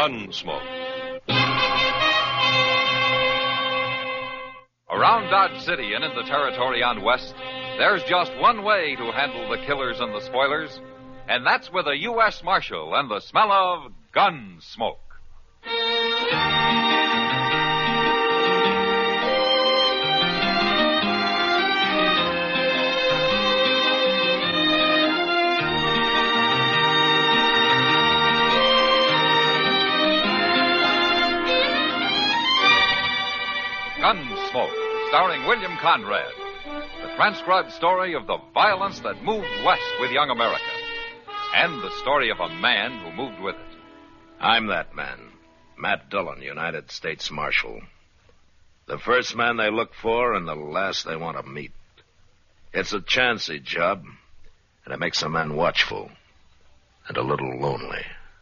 Gunsmoke. Around Dodge City and in the territory on West, there's just one way to handle the killers and the spoilers, and that's with a U.S. Marshal and the smell of gun smoke. Gunsmoke, starring William Conrad. The transcribed story of the violence that moved west with young America. And the story of a man who moved with it. I'm that man, Matt Dillon, United States Marshal. The first man they look for and the last they want to meet. It's a chancy job, and it makes a man watchful and a little lonely.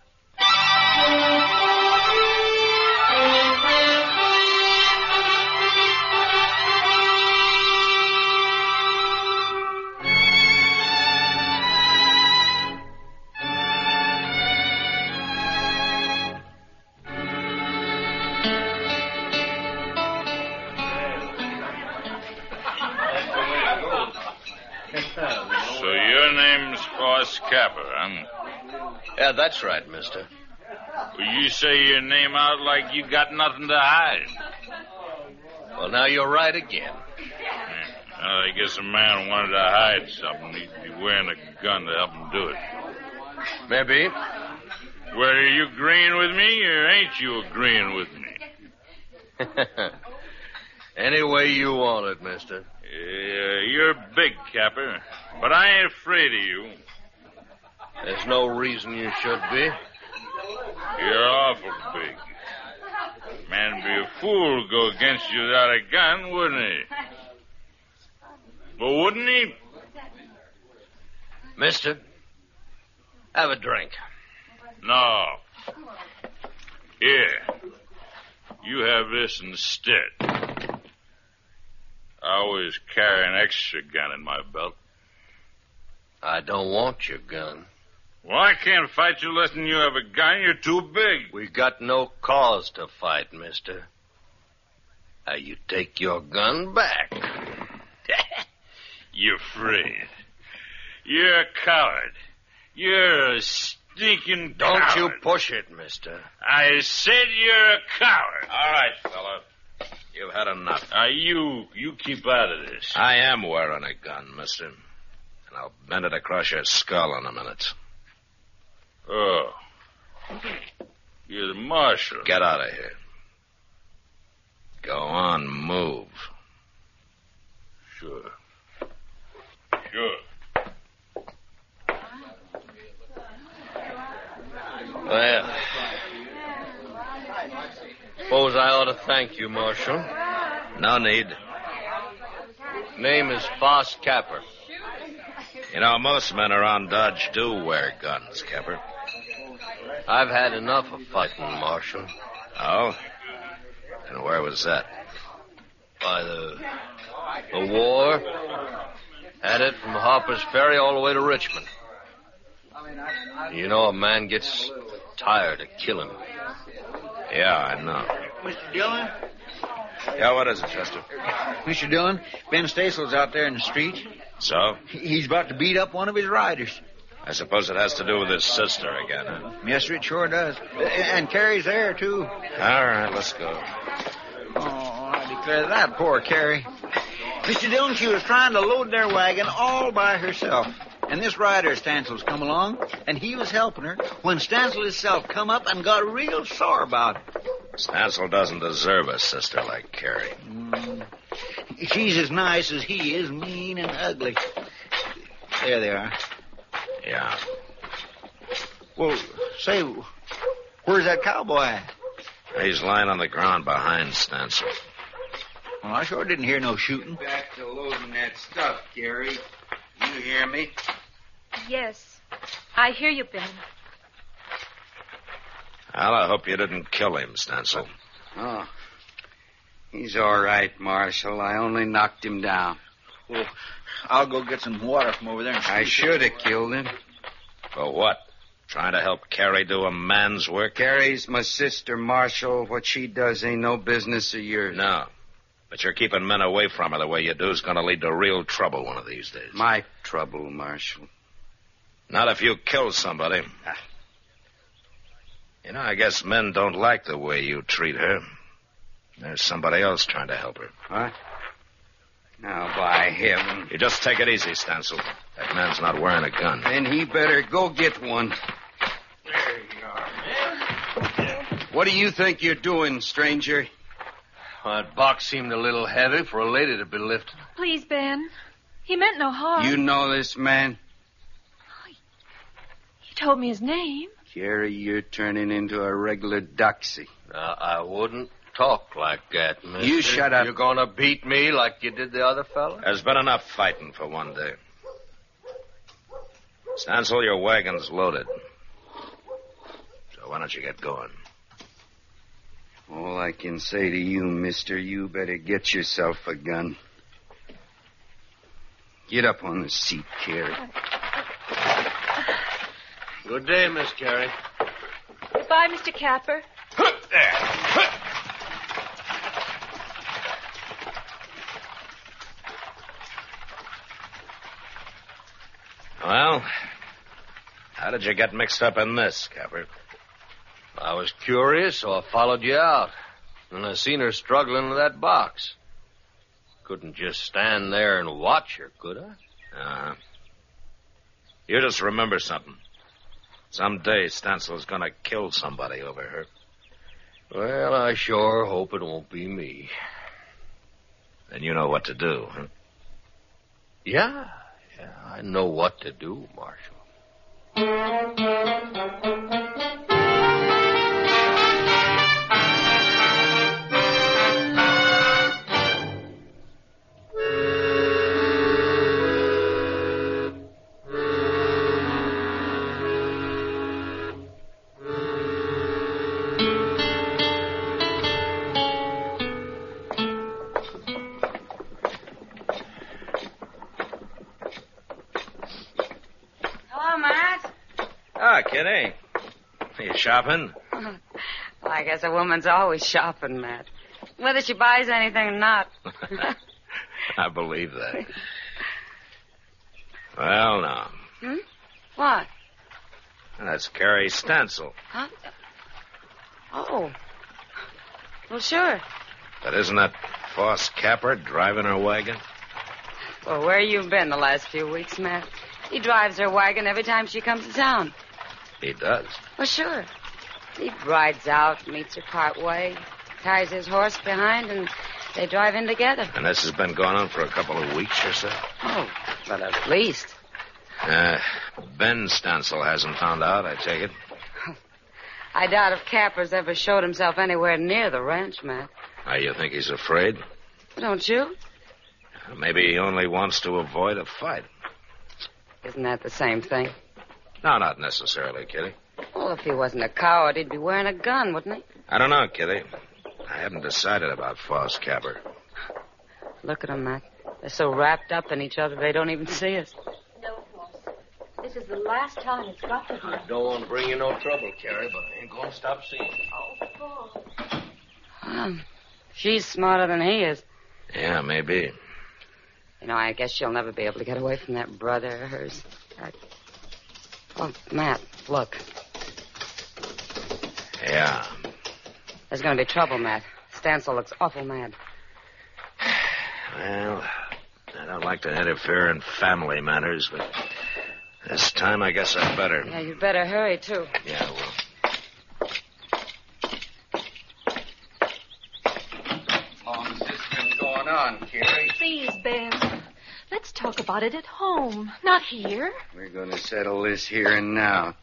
So your name's Boss Capper, huh? Yeah, that's right, mister. Well, you say your name out like you got nothing to hide. Well, now you're right again. Well, I guess a man wanted to hide something. He'd be wearing a gun to help him do it. Maybe. Well, are you agreeing with me, or ain't you agreeing with me? Any way you want it, mister. Yeah, you're big, Capper, but I ain't afraid of you. There's no reason you should be. You're awful big. Man'd be a fool to go against you without a gun, wouldn't he? But wouldn't he? Mister, have a drink. No. Here. You have this instead. I always carry an extra gun in my belt. I don't want your gun. Well, I can't fight you less than you have a gun. You're too big. We got no cause to fight, mister. Now, you take your gun back. You're afraid. You're a coward. You're a stinking coward. Don't you push it, mister. I said you're a coward. All right, fella. You've had enough. You keep out of this. I am wearing a gun, mister. And I'll bend it across your skull in a minute. Oh. You're the marshal. Get out of here. Go on, move. Sure. Well, suppose I ought to thank you, Marshal. No need. Name is Boss Capper. You know, most men around Dodge do wear guns, Capper. I've had enough of fighting, Marshal. Oh? And where was that? By the war. Had it from Harper's Ferry all the way to Richmond. You know, a man gets tired of killing. Yeah, I know. Mr. Dillon? Yeah, what is it, Chester? Mr. Dillon, Ben Stasel's out there in the street. So? He's about to beat up one of his riders. I suppose it has to do with his sister again, huh? Yes, sir, it sure does. And Carrie's there, too. All right, let's go. Oh, I declare that poor Carrie. Mr. Dillon, she was trying to load their wagon all by herself. And this rider, Stansel's, come along, and he was helping her when Stansel himself come up and got real sore about it. Stansel doesn't deserve a sister like Carrie. She's as nice as he is, mean and ugly. There they are. Yeah. Well, say, where's that cowboy at? He's lying on the ground behind Stansel. Well, I sure didn't hear no shooting. Back to loading that stuff, Gary. You hear me? Yes. I hear you, Ben. Well, I hope you didn't kill him, Stansel. Oh. He's all right, Marshal. I only knocked him down. Well, I'll go get some water from over there. I should have killed him. For what? Trying to help Carrie do a man's work? Carrie's my sister, Marshal. What she does ain't no business of yours. No. But you're keeping men away from her the way you do is going to lead to real trouble one of these days. My trouble, Marshal. Not if you kill somebody. You know, I guess men don't like the way you treat her. There's somebody else trying to help her. What? Now, by heaven. You just take it easy, Stancil. That man's not wearing a gun. Then he better go get one. There you are, man. What do you think you're doing, stranger? Well, that box seemed a little heavy for a lady to be lifting. Please, Ben. He meant no harm. You know this man? He told me his name. Carrie, you're turning into a regular doxy. I wouldn't talk like that, mister. You shut up. You're going to beat me like you did the other fella? There's been enough fighting for one day. Stancil, your wagon's loaded. So why don't you get going? All I can say to you, mister, you better get yourself a gun. Get up on the seat, Carrie. Good day, Miss Carrie. Goodbye, Mr. Capper. Well, how did you get mixed up in this, Capper? I was curious, so I followed you out. And I seen her struggling with that box. Couldn't just stand there and watch her, could I? Uh-huh. You just remember something. Someday Stancil's gonna kill somebody over her. Well, I sure hope it won't be me. Then you know what to do, huh? Yeah, I know what to do, Marshal. Kitty. You shopping? Well, I guess a woman's always shopping, Matt. Whether she buys anything or not. I believe that. Well, now. What? That's Carrie Stancil. Huh? Oh. Well, sure. But isn't that Foss Capper driving her wagon? Well, where you been the last few weeks, Matt? He drives her wagon every time she comes to town. He does. Well, sure. He rides out, meets her part way, ties his horse behind, and they drive in together. And this has been going on for a couple of weeks or so? Oh, but at least. Ben Stancil hasn't found out, I take it. I doubt if Capper's ever showed himself anywhere near the ranch, Matt. Why, you think he's afraid? Don't you? Maybe he only wants to avoid a fight. Isn't that the same thing? No, not necessarily, Kitty. Well, if he wasn't a coward, he'd be wearing a gun, wouldn't he? I don't know, Kitty. I haven't decided about Foss Capper. Look at them, Matt. They're so wrapped up in each other they don't even see us. No, Foss. This is the last time it's got to be. I don't want to bring you no trouble, Carrie, but I ain't going to stop seeing you. Oh, Foss. She's smarter than he is. Yeah, maybe. You know, I guess she'll never be able to get away from that brother of hers. Oh, Matt, look. Yeah. There's going to be trouble, Matt. Stancil looks awful mad. Well, I don't like to interfere in family matters, but this time I guess I'd better. Yeah, you'd better hurry, too. Yeah, I will. How long has this been going on, Carrie? Please, Ben. Let's talk about it at home, not here. We're going to settle this here and now.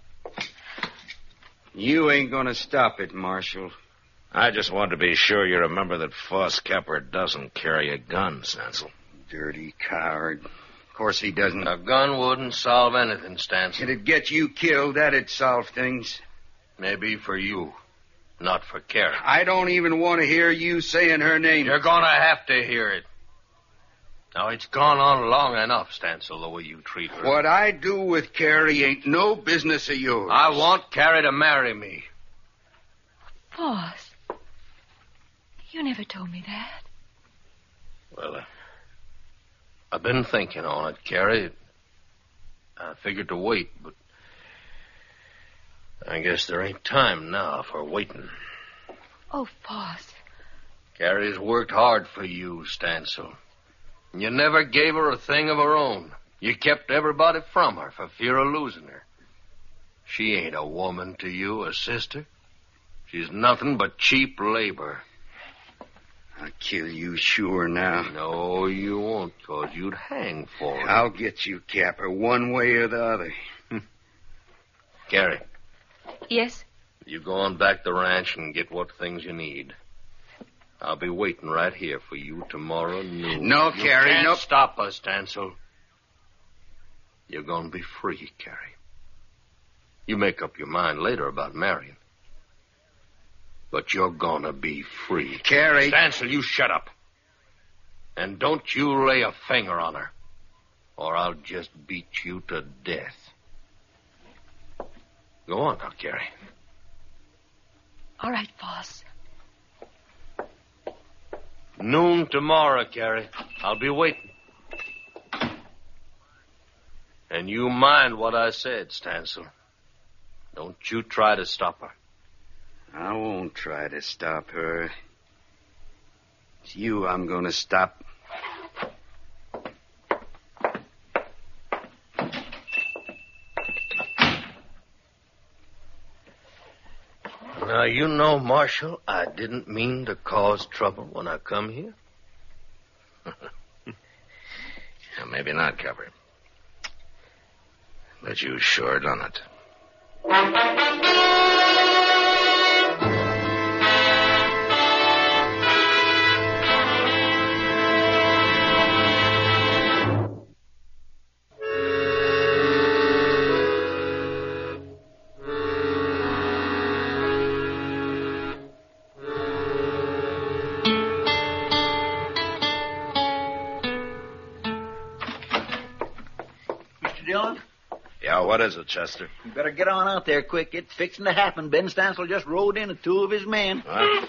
You ain't going to stop it, Marshal. I just wanted to be sure you remember that Foss Capper doesn't carry a gun, Stancil. Dirty coward. Of course he doesn't. A gun wouldn't solve anything, Stancil. It'd get you killed. That'd solve things. Maybe for you, not for Carrie. I don't even want to hear you saying her name. You're going to have to hear it. Now, it's gone on long enough, Stansel, the way you treat her. What I do with Carrie ain't no business of yours. I want Carrie to marry me. Boss, you never told me that. Well, I've been thinking on it, Carrie. I figured to wait, but I guess there ain't time now for waiting. Oh, boss. Carrie's worked hard for you, Stansel. You never gave her a thing of her own. You kept everybody from her for fear of losing her. She ain't a woman to you, a sister. She's nothing but cheap labor. I'll kill you sure now. No, you won't, 'cause you'd hang for it. I'll get you, Capper, one way or the other. Carrie, Yes? you go on back to the ranch and get what things you need. I'll be waiting right here for you tomorrow noon. No, You Carrie, can't no. stop us, Stansel. You're going to be free, Carrie. You make up your mind later about marrying. But you're going to be free. Carrie. Stansel, you shut up. And don't you lay a finger on her, or I'll just beat you to death. Go on now, Carrie. All right, boss. Noon tomorrow, Carrie. I'll be waiting. And you mind what I said, Stansel. Don't you try to stop her. I won't try to stop her. It's you I'm going to stop. Now, you know, Marshal, I didn't mean to cause trouble when I come here. Yeah, maybe not, Capper. But you sure done it. Mr. Dillon, Yeah, what is it, Chester? you better get on out there quick. It's fixing to happen. Ben Stansel just rode in with two of his men. Huh?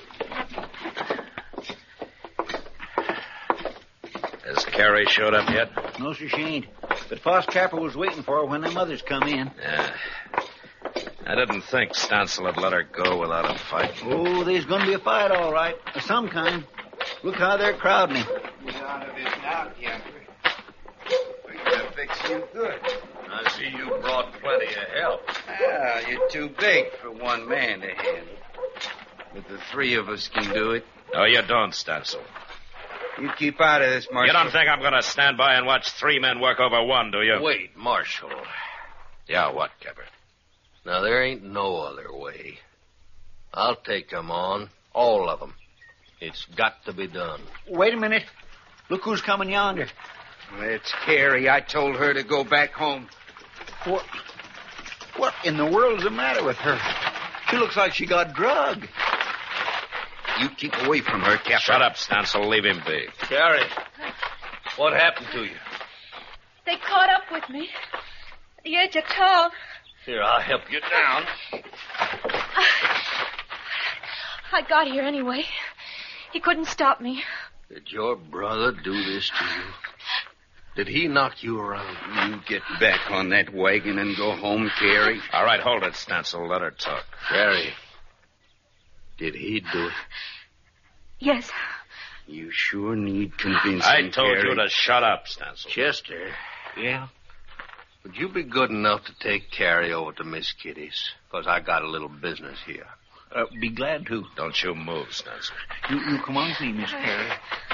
Has Carrie showed up yet? No, sir, she ain't. But Foss Capper was waiting for her when them others come in. Yeah. I didn't think Stansel would let her go without a fight. Oh, there's going to be a fight, all right. Of some kind. Look how they're crowding him. Get out of this now, Capper. We're going to fix you good. I see you brought plenty of help. Ah, you're too big for one man to handle. But the three of us can do it. No, you don't, Stansel. You keep out of this, Marshal. You don't think I'm going to stand by and watch three men work over one, do you? Wait, Marshal. Yeah, what, Capper? Now, there ain't no other way. I'll take them on, all of them. It's got to be done. Wait a minute. Look who's coming yonder. It's Carrie. I told her to go back home. What in the world's the matter with her? She looks like she got drugged. You keep away from her, Capper. Shut up, Stansel. Leave him be. Carrie, what happened to you? They caught up with me at the edge of town. Here, I'll help you down. I got here anyway. He couldn't stop me. Did your brother do this to you? Did he knock you around? You get back on that wagon and go home, Carrie. All right, hold it, Stansel. Let her talk. Carrie, did he do it? Yes. You sure need convincing, I told Carrie. you to shut up, Stansel. Chester, Yeah? would you be good enough to take Carrie over to Miss Kitty's? Because I got a little business here. Be glad to. Don't you move, Stansel. You come on with me, Miss Carrie.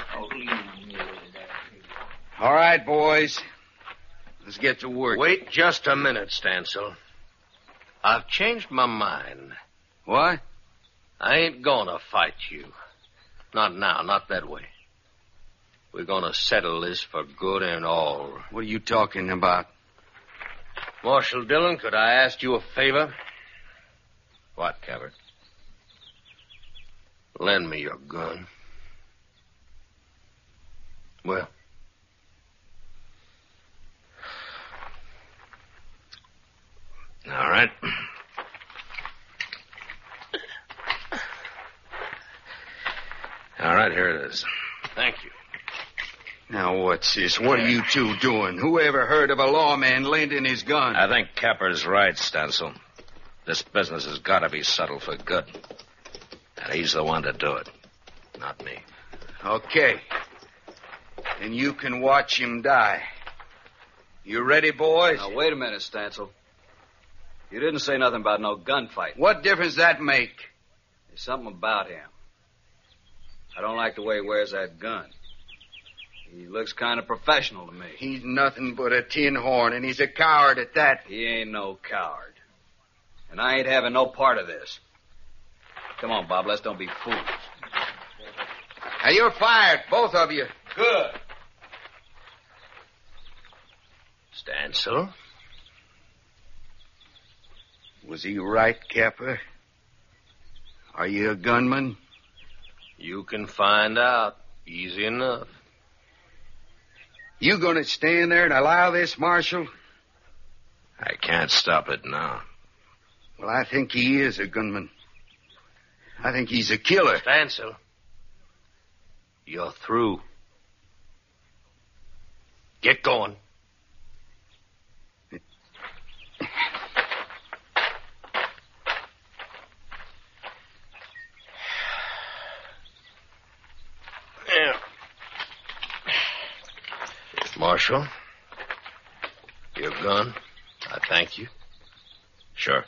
All right, boys. Let's get to work. Wait just a minute, Stansel. I've changed my mind. What? I ain't gonna fight you. Not now, not that way. We're gonna settle this for good and all. What are you talking about? Marshal Dillon, could I ask you a favor? What, Capper? Lend me your gun. Well, right. All right, here it is. Thank you. Now, what's this? What are you two doing? Who ever heard of a lawman lending his gun? I think Capper's right, Stancil. This business has got to be settled for good. And he's the one to do it, not me. Okay. And you can watch him die. You ready, boys? Now, wait a minute, Stancil. You didn't say nothing about no gunfight. What difference that make? There's something about him. I don't like the way he wears that gun. He looks kind of professional to me. He's nothing but a tin horn, and he's a coward at that. He ain't no coward. And I ain't having no part of this. Come on, Bob, let's don't be fools. Now, you're fired, both of you. Good. Stancil? Was he right, Capper? Are you a gunman? You can find out. Easy enough. You gonna stand there and allow this, Marshal? I can't stop it now. Well, I think he is a gunman. I think he's a killer. Stancil, you're through. Get going. Marshal, your gun, I thank you. Sure.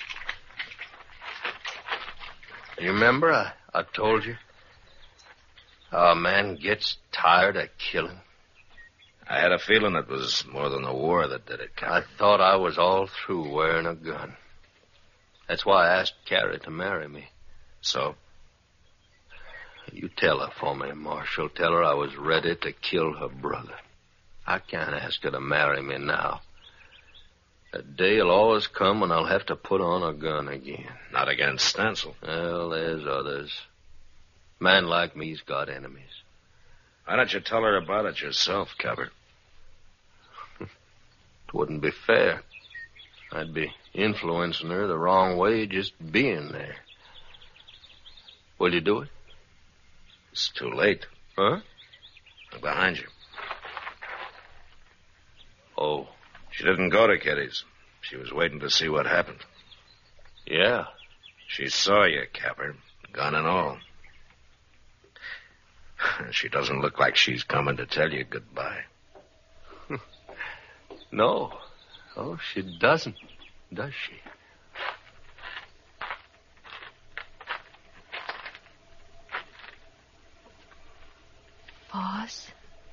You remember I told you how a man gets tired of killing? I had a feeling it was more than the war that did it, Capper. I thought I was all through wearing a gun. That's why I asked Carrie to marry me. So? You tell her for me, Marshal. Tell her I was ready to kill her brother. I can't ask her to marry me now. That day will always come when I'll have to put on a gun again. Not against Stancil. Well, there's others. A man like me's got enemies. Why don't you tell her about it yourself, Capper? It wouldn't be fair. I'd be influencing her the wrong way just being there. Will you do it? It's too late. Huh? I'm behind you. Oh. She didn't go to Kitty's. She was waiting to see what happened. Yeah. She saw you, Capper, gun and all. She doesn't look like she's coming to tell you goodbye. No. Oh, she doesn't, does she? Boss?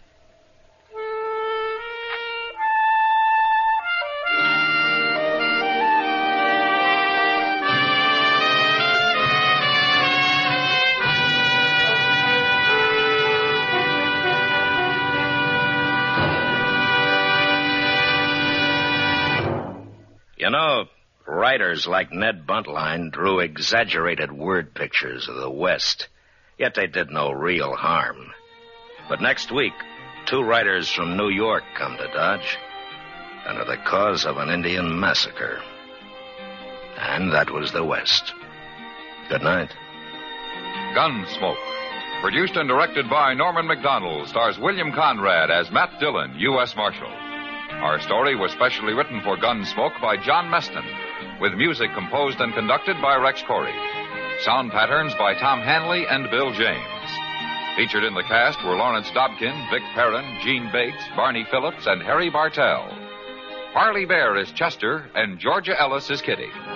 You know, writers like Ned Buntline drew exaggerated word pictures of the West, yet they did no real harm. But next week, 2 writers from New York come to Dodge under the cause of an Indian massacre. And that was the West. Good night. Gunsmoke. Produced and directed by Norman McDonald, stars William Conrad as Matt Dillon, U.S. Marshal. Our story was specially written for Gunsmoke by John Meston, with music composed and conducted by Rex Corey. Sound patterns by Tom Hanley and Bill James. Featured in the cast were Lawrence Dobkin, Vic Perrin, Gene Bates, Barney Phillips, and Harry Bartell. Parley Bear is Chester, and Georgia Ellis is Kitty.